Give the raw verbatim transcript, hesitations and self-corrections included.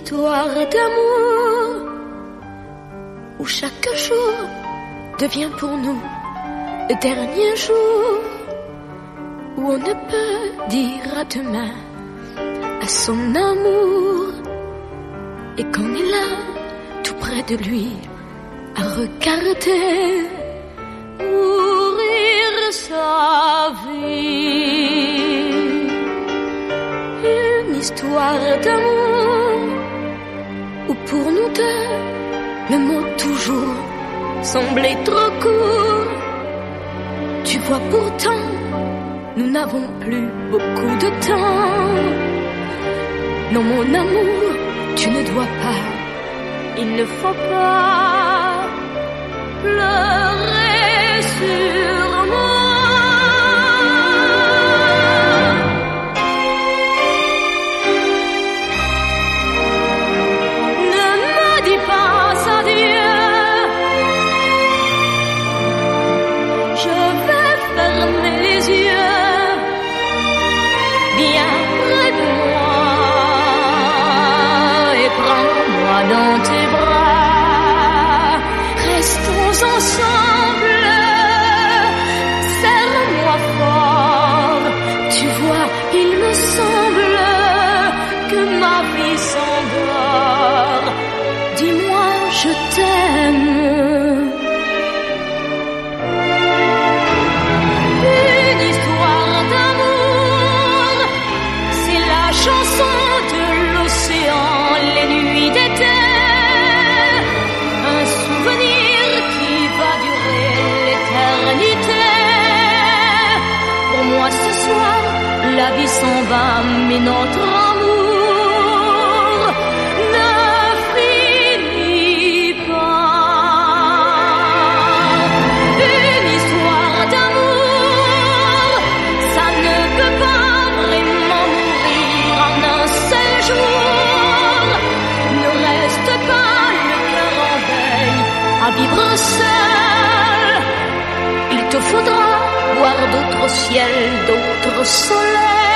histoire d'amour où chaque jour devient pour nous le dernier jour, où on ne peut dire à demain à son amour, et qu'on est là tout près de lui à regarder mourir sa vie. Une histoire d'amour où pour nous deux le mot toujours semblait trop court. Tu vois pourtant nous n'avons plus beaucoup de temps. Non mon amour, tu ne dois pas, il ne faut pas pleurer sur moi. Ne me dis pas adieu, je vais fermer les yeux bien près de moi et prends-moi dans tes bras. Restons ensemble, serre-moi fort. Tu vois, il me semble que ma vie s'endort. Dis-moi, je t'aime. Une histoire d'amour, c'est la chanson de l'océan, les nuits d'été. Un souvenir qui va durer l'éternité. Pour moi ce soir, la vie s'en va, mais notre amour ne finit pas. Une histoire d'amour, ça ne peut pas vraiment mourir en un seul jour. Ne reste pas le cœur en veille à vivre seul. Il te faudra voir d'autres ciels, d'autres soleils.